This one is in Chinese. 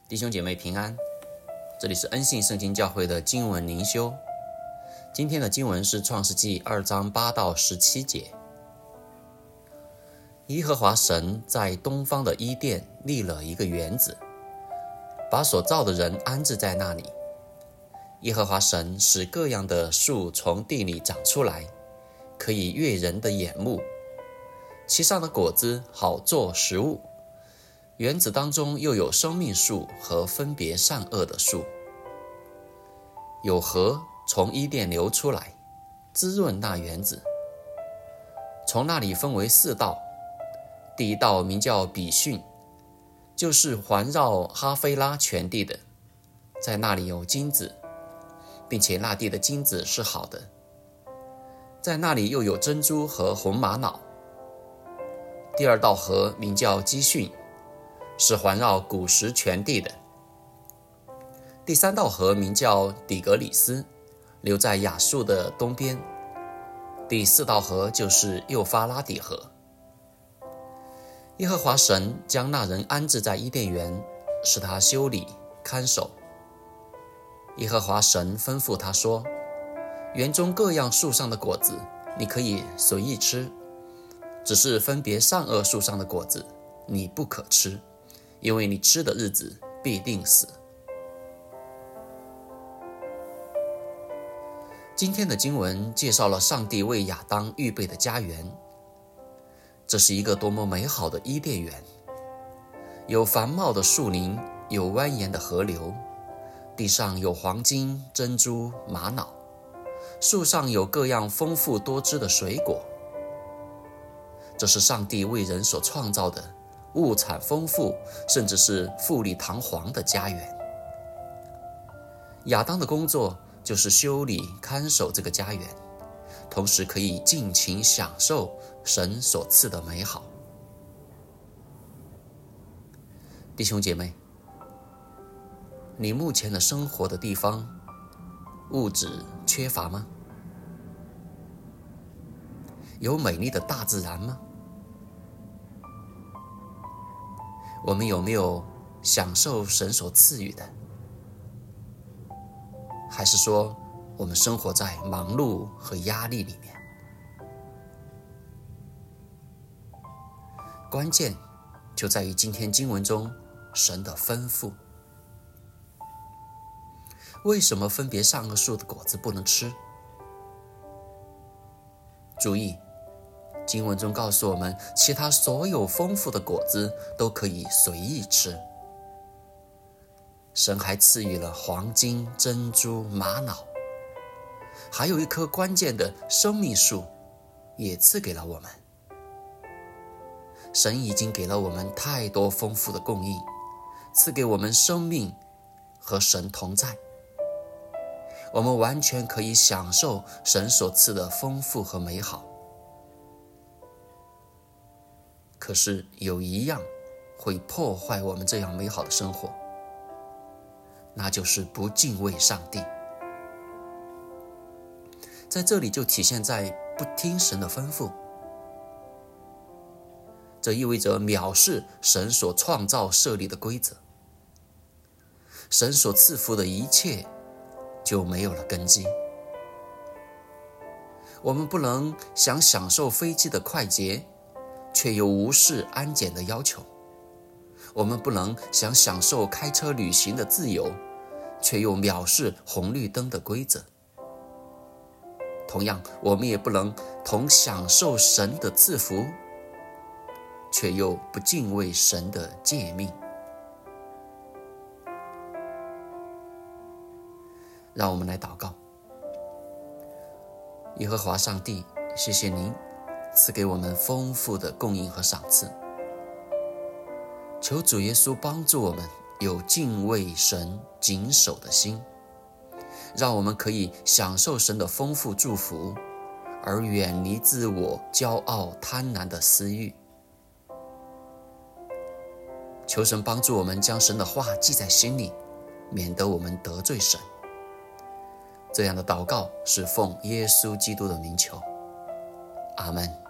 弟兄姐妹平安，这里是恩信圣经教会的经文灵修。今天的经文是创世纪2章8到17节。耶和华神在东方的伊甸立了一个园子，把所造的人安置在那里。耶和华神使各样的树从地里长出来，可以悦人的眼目，其上的果子好做食物。园子当中又有生命树和分别善恶的树。有河从伊甸流出来，滋润那园子。从那里分为4道，第一道名叫比逊，就是环绕哈菲拉全地的，在那里有金子，并且那地的金子是好的。在那里又有珍珠和红玛瑙。第二道河名叫基训，是环绕古实全地的。第3道河名叫底格里斯，流在亚述的东边。第4道河就是幼发拉底河。耶和华神将那人安置在伊甸园，使他修理看守。耶和华神吩咐他说，园中各样树上的果子你可以随意吃，只是分别善恶树上的果子你不可吃，因为你吃的日子必定死。今天的经文介绍了上帝为亚当预备的家园。这是一个多么美好的伊甸园，有繁茂的树林，有蜿蜒的河流，地上有黄金、珍珠、玛瑙，树上有各样丰富多汁的水果。这是上帝为人所创造的物产丰富，甚至是富丽堂皇的家园。亚当的工作就是修理看守这个家园，同时可以尽情享受神所赐的美好。弟兄姐妹，你目前的生活的地方物质缺乏吗？有美丽的大自然吗？我们有没有享受神所赐予的？还是说我们生活在忙碌和压力里面？关键就在于今天经文中神的吩咐。为什么分别善恶树的果子不能吃？注意，经文中告诉我们，其他所有丰富的果子都可以随意吃。神还赐予了黄金、珍珠、玛瑙，还有一棵关键的生命树也赐给了我们。神已经给了我们太多丰富的供应，赐给我们生命和神同在。我们完全可以享受神所赐的丰富和美好。可是有一样会破坏我们这样美好的生活，那就是不敬畏上帝。在这里就体现在不听神的吩咐。这意味着藐视神所创造设立的规则，神所赐福的一切就没有了根基。我们不能想享受飞机的快捷，却又无视安检的要求。我们不能想享受开车旅行的自由，却又藐视红绿灯的规则。同样，我们也不能同享受神的赐福，却又不敬畏神的诫命。让我们来祷告。耶和华上帝，谢谢您赐给我们丰富的供应和赏赐。求主耶稣帮助我们有敬畏神、谨守的心，让我们可以享受神的丰富祝福，而远离自我、骄傲、贪婪的私欲。求神帮助我们将神的话记在心里，免得我们得罪神。这样的祷告是奉耶稣基督的名求，阿们。